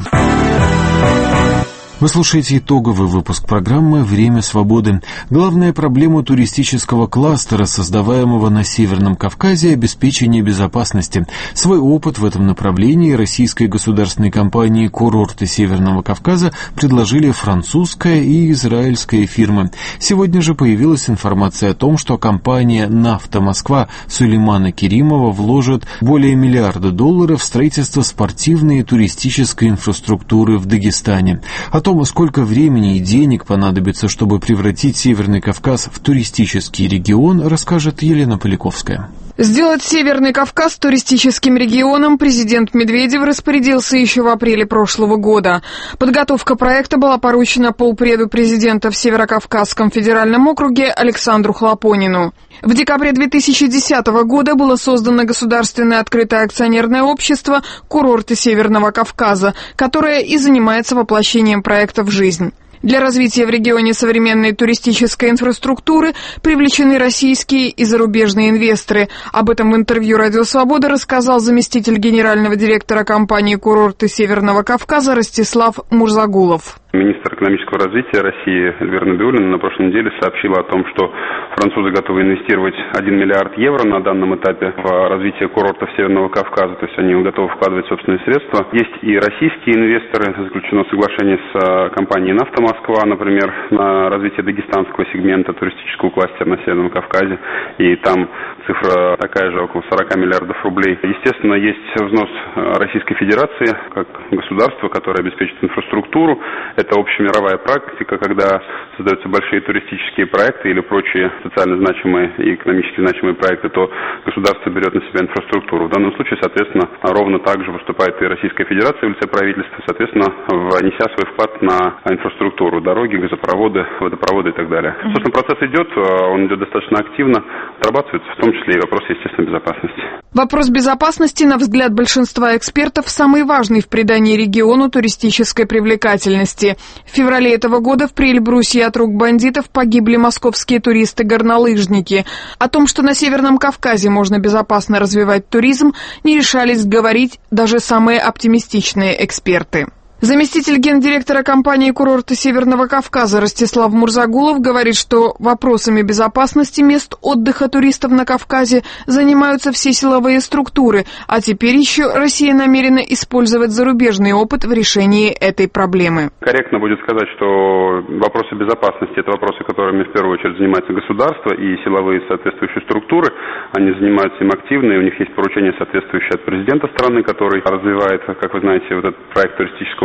Вы слушаете итоговый выпуск программы «Время свободы». Главная проблема туристического кластера, создаваемого на Северном Кавказе, обеспечение безопасности. Свой опыт в этом направлении российской государственной компании «Курорты Северного Кавказа» предложили французская и израильская фирмы. Сегодня же появилась информация о том, что компания «Нафта Москва» Сулеймана Керимова вложит более $1 миллиард в строительство спортивной и туристической инфраструктуры в Дагестане. О том, сколько времени и денег понадобится, чтобы превратить Северный Кавказ в туристический регион, расскажет Елена Поляковская. Сделать Северный Кавказ туристическим регионом президент Медведев распорядился еще в апреле прошлого года. Подготовка проекта была поручена полпреду президента в Северокавказском федеральном округе Александру Хлопонину. В декабре 2010 года было создано государственное открытое акционерное общество «Курорты Северного Кавказа», которое и занимается воплощением проекта в жизнь. Для развития в регионе современной туристической инфраструктуры привлечены российские и зарубежные инвесторы. Об этом в интервью «Радио Свобода» рассказал заместитель генерального директора компании «Курорты Северного Кавказа» Ростислав Мурзагулов. Министр экономического развития России Эльвира Набиуллина на прошлой неделе сообщила о том, что французы готовы инвестировать €1 миллиард на данном этапе в развитие курортов Северного Кавказа, то есть они готовы вкладывать собственные средства. Есть и российские инвесторы, заключено соглашение с компанией «Нафта Москва», например, на развитие дагестанского сегмента туристического кластера на Северном Кавказе, и там цифра такая же, около 40 миллиардов рублей. Естественно, есть взнос Российской Федерации как государства, которое обеспечит инфраструктуру. Это общемировая практика, когда создаются большие туристические проекты или прочие социально значимые и экономически значимые проекты, то государство берет на себя инфраструктуру. В данном случае, соответственно, ровно так же выступает и Российская Федерация в лице правительства, соответственно, внеся свой вклад на инфраструктуру, дороги, газопроводы, водопроводы и так далее. Собственно, процесс идет, он идет достаточно активно, отрабатывается, в том числе и вопрос, естественно, безопасности. Вопрос безопасности, на взгляд большинства экспертов, самый важный в придании региону туристической привлекательности. В феврале этого года в Приэльбрусье от рук бандитов погибли московские туристы-горнолыжники. О том, что на Северном Кавказе можно безопасно развивать туризм, не решались говорить даже самые оптимистичные эксперты. Заместитель гендиректора компании «Курорты Северного Кавказа» Ростислав Мурзагулов говорит, что вопросами безопасности мест отдыха туристов на Кавказе занимаются все силовые структуры, а теперь еще Россия намерена использовать зарубежный опыт в решении этой проблемы. Корректно будет сказать, что вопросы безопасности – это вопросы, которыми в первую очередь занимается государство и силовые соответствующие структуры. Они занимаются им активно, и у них есть поручение соответствующее от президента страны, который развивает, как вы знаете, вот этот проект туристического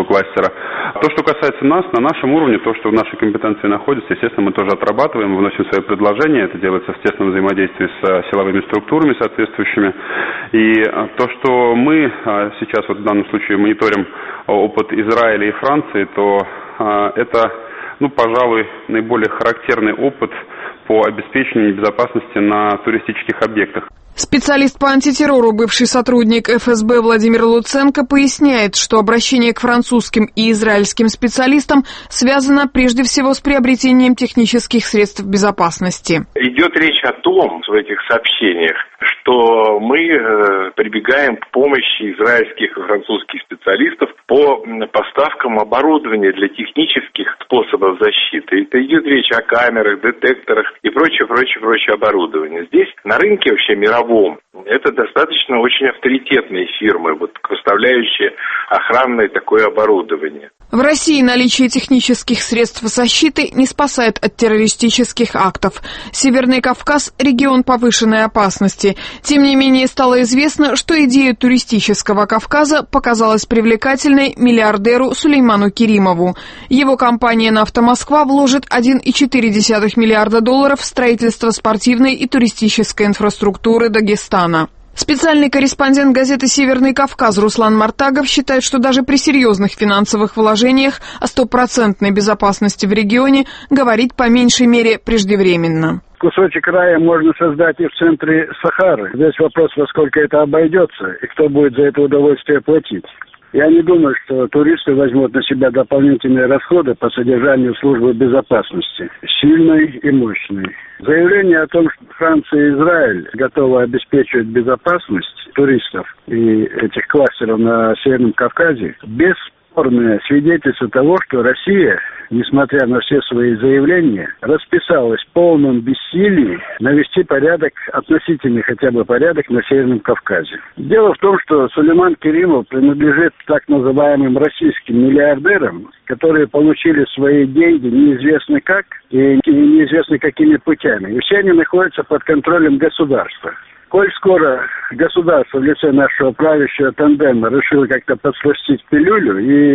туристического кластера. То, что касается нас, на нашем уровне, то, что в нашей компетенции находится, естественно, мы тоже отрабатываем, выносим свои предложения. Это делается в тесном взаимодействии с силовыми структурами соответствующими. И то, что мы сейчас вот в данном случае мониторим опыт Израиля и Франции, то это, пожалуй, наиболее характерный опыт по обеспечению безопасности на туристических объектах. Специалист по антитеррору, бывший сотрудник ФСБ Владимир Луценко поясняет, что обращение к французским и израильским специалистам связано прежде всего с приобретением технических средств безопасности. Идет речь о том, в этих сообщениях, что мы прибегаем к помощи израильских и французских специалистов по поставкам оборудования для технических способов защиты. Это идет речь о камерах, детекторах и прочее оборудование. Здесь на рынке вообще мировом это достаточно очень авторитетные фирмы, поставляющие охранное такое оборудование. В России наличие технических средств защиты не спасает от террористических актов. Северный Кавказ – регион повышенной опасности. Тем не менее, стало известно, что идея туристического Кавказа показалась привлекательной миллиардеру Сулейману Керимову. Его компания «Нафта Москва» вложит $1,4 миллиарда в строительство спортивной и туристической инфраструктуры Дагестана. Специальный корреспондент газеты «Северный Кавказ» Руслан Мартагов считает, что даже при серьезных финансовых вложениях о стопроцентной безопасности в регионе говорить по меньшей мере преждевременно. Кусочек рая можно создать и в центре Сахары. Здесь вопрос, во сколько это обойдется и кто будет за это удовольствие платить. Я не думаю, что туристы возьмут на себя дополнительные расходы по содержанию службы безопасности, сильной и мощной. Заявление о том, что Франция и Израиль готовы обеспечивать безопасность туристов и этих кластеров на Северном Кавказе, бесспорное свидетельство того, что Россия, несмотря на все свои заявления, расписалась в полном бессилии навести порядок, относительный хотя бы порядок на Северном Кавказе. Дело в том, что Сулейман Керимов принадлежит так называемым российским миллиардерам, которые получили свои деньги неизвестно как и неизвестно какими путями. И все они находятся под контролем государства. Коль скоро государство в лице нашего правящего тандема решило как-то подсластить пилюлю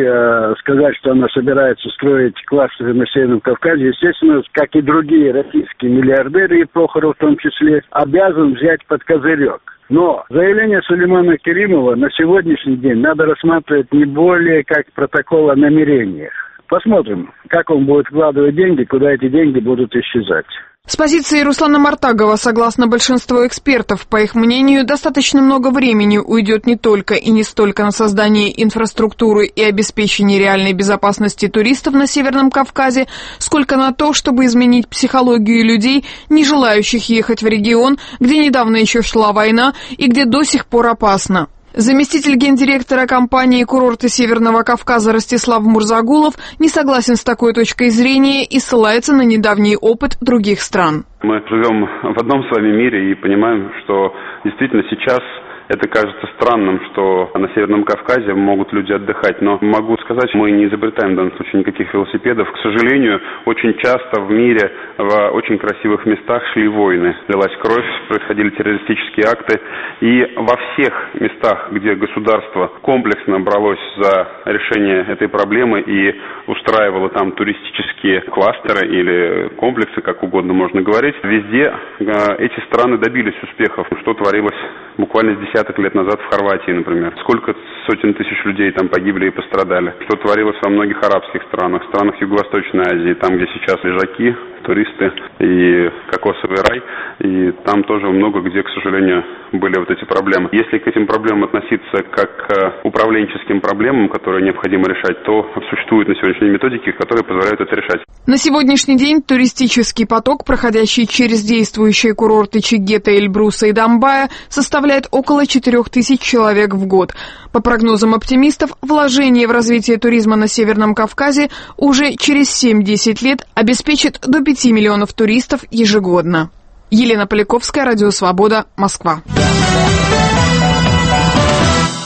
и сказать, что оно собирается строить кластеры на Северном Кавказе, естественно, как и другие российские миллиардеры, и Прохоров в том числе, обязан взять под козырек. Но заявление Сулеймана Керимова на сегодняшний день надо рассматривать не более как протокол о намерениях. Посмотрим, как он будет вкладывать деньги, куда эти деньги будут исчезать. С позиции Руслана Мартагова, согласно большинству экспертов, по их мнению, достаточно много времени уйдет не только и не столько на создание инфраструктуры и обеспечение реальной безопасности туристов на Северном Кавказе, сколько на то, чтобы изменить психологию людей, не желающих ехать в регион, где недавно еще шла война и где до сих пор опасно. Заместитель гендиректора компании «Курорты Северного Кавказа» Ростислав Мурзагулов не согласен с такой точкой зрения и ссылается на недавний опыт других стран. Мы живем в одном с вами мире и понимаем, что действительно сейчас это кажется странным, что на Северном Кавказе могут люди отдыхать. Но могу сказать, мы не изобретаем в данном случае никаких велосипедов. К сожалению, очень часто в мире в очень красивых местах шли войны. Лилась кровь, происходили террористические акты. И во всех местах, где государство комплексно бралось за решение этой проблемы и устраивало там туристические кластеры или комплексы, как угодно можно говорить, везде эти страны добились успехов. Что творилось буквально с десяток лет назад в Хорватии, например. Сколько сотен тысяч людей там погибли и пострадали. Что творилось во многих арабских странах, странах Юго-Восточной Азии, там, где сейчас лежаки, туристы и кокосовый рай. И там тоже много где, к сожалению, были вот эти проблемы. Если к этим проблемам относиться как к управленческим проблемам, которые необходимо решать, то существуют на сегодняшний день методики, которые позволяют это решать. На сегодняшний день туристический поток, проходящий через действующие курорты Чегета, Эльбруса и Домбая, составляет около 4000 человек в год. По прогнозам оптимистов, вложение в развитие туризма на Северном Кавказе уже через 7-10 лет обеспечит до 5 миллионов туристов ежегодно. Елена Поляковская, Радио Свобода, Москва.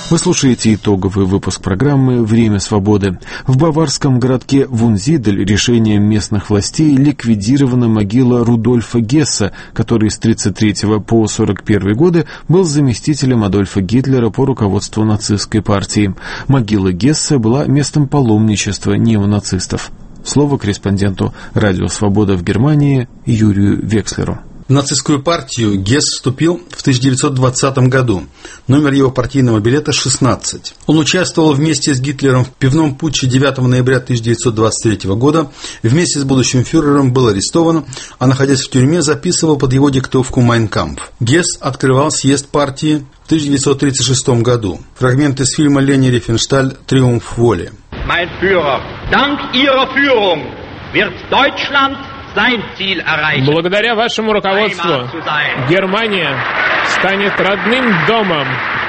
Вы слушаете итоговый выпуск программы «Время свободы». В баварском городке Вунзидель решением местных властей ликвидирована могила Рудольфа Гесса, который с 1933 по 1941 годы был заместителем Адольфа Гитлера по руководству нацистской партии. Могила Гесса была местом паломничества неонацистов. Слово корреспонденту «Радио Свобода» в Германии Юрию Векслеру. В нацистскую партию Гесс вступил в 1920 году. Номер его партийного билета 16. Он участвовал вместе с Гитлером в пивном путче 9 ноября 1923 года. Вместе с будущим фюрером был арестован, а находясь в тюрьме, записывал под его диктовку «Майн кампф». Гесс открывал съезд партии в 1936 году. Фрагмент из фильма Лени Рифеншталь «Триумф воли». Mein Führer, dank Ihrer Führung wird Deutschland sein Ziel erreichen. Благодаря вашему руководству Германия станет родным домом.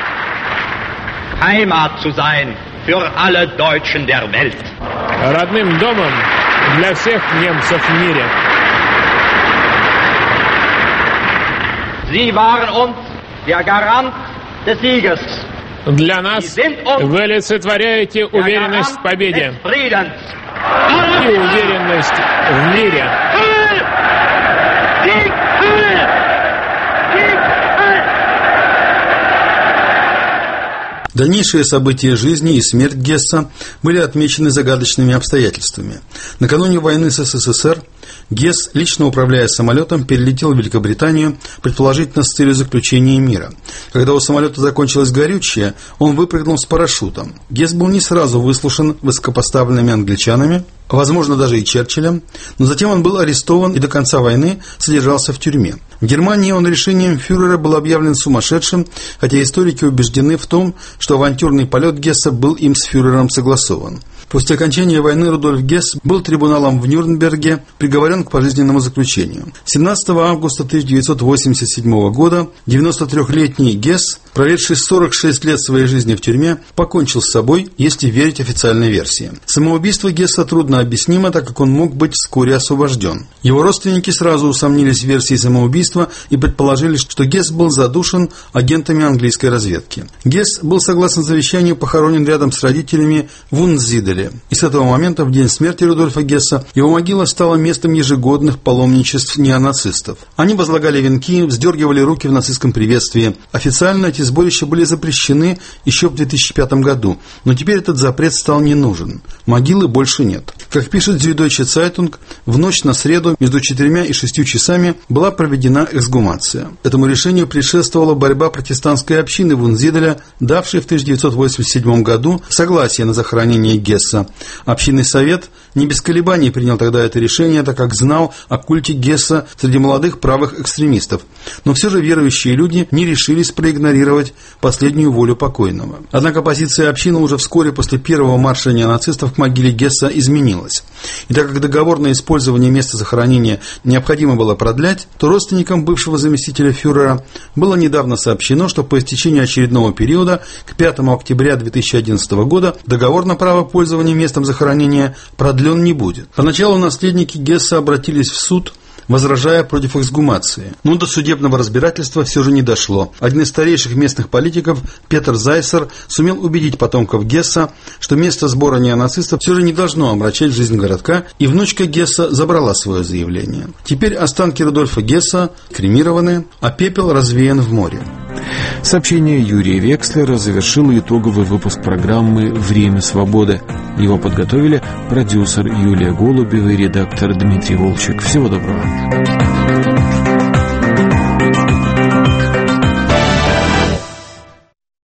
Heimat zu sein für alle Deutschen der Welt. Родным домом для всех немцев в мире. Sie waren uns der Garant des Sieges. Для нас вы олицетворяете уверенность в победе и уверенность в мире. Дальнейшие события жизни и смерть Гесса были отмечены загадочными обстоятельствами. Накануне войны с СССР Гесс, лично управляя самолетом, перелетел в Великобританию, предположительно с целью заключения мира. Когда у самолета закончилось горючее, он выпрыгнул с парашютом. Гесс был не сразу выслушан высокопоставленными англичанами, возможно, даже и Черчиллем, но затем он был арестован и до конца войны содержался в тюрьме. В Германии он решением фюрера был объявлен сумасшедшим, хотя историки убеждены в том, что авантюрный полет Гесса был им с фюрером согласован. После окончания войны Рудольф Гесс был трибуналом в Нюрнберге приговорен к пожизненному заключению. 17 августа 1987 года 93-летний Гесс, проведший 46 лет своей жизни в тюрьме, покончил с собой, если верить официальной версии. Самоубийство Гесса трудно объяснимо, так как он мог быть вскоре освобожден. Его родственники сразу усомнились в версии самоубийства и предположили, что Гесс был задушен агентами английской разведки. Гесс был, согласно завещанию, похоронен рядом с родителями в Вунзиделе. И с этого момента, в день смерти Рудольфа Гесса, его могила стала местом ежегодных паломничеств неонацистов. Они возлагали венки, вздергивали руки в нацистском приветствии. Официально эти сборища были запрещены еще в 2005 году, но теперь этот запрет стал не нужен. Могилы больше нет. Как пишет Süddeutsche Zeitung, в ночь на среду между 4 и 6 часами была проведена эксгумация. Этому решению предшествовала борьба протестантской общины Вунзиделя, давшей в 1987 году согласие на захоронение Гесса. Общинный совет не без колебаний принял тогда это решение, так как знал о культе Гесса среди молодых правых экстремистов. Но все же верующие люди не решились проигнорировать последнюю волю покойного. Однако позиция общины уже вскоре после первого марша неонацистов к могиле Гесса изменилась. И так как договор на использование места захоронения необходимо было продлять, то родственникам бывшего заместителя фюрера было недавно сообщено, что по истечению очередного периода к 5 октября 2011 года договор на право пользования местом захоронения продлен не будет. Поначалу наследники Гесса обратились в суд, возражая против эксгумации. Но до судебного разбирательства все же не дошло. Один из старейших местных политиков, Петер Зайсер, сумел убедить потомков Гесса, что место сбора неонацистов все же не должно омрачать жизнь городка, и внучка Гесса забрала свое заявление. Теперь останки Рудольфа Гесса кремированы, а пепел развеян в море. Сообщение Юрия Векслера завершило итоговый выпуск программы «Время свободы». Его подготовили продюсер Юлия Голубева и редактор Дмитрий Волчек. Всего доброго.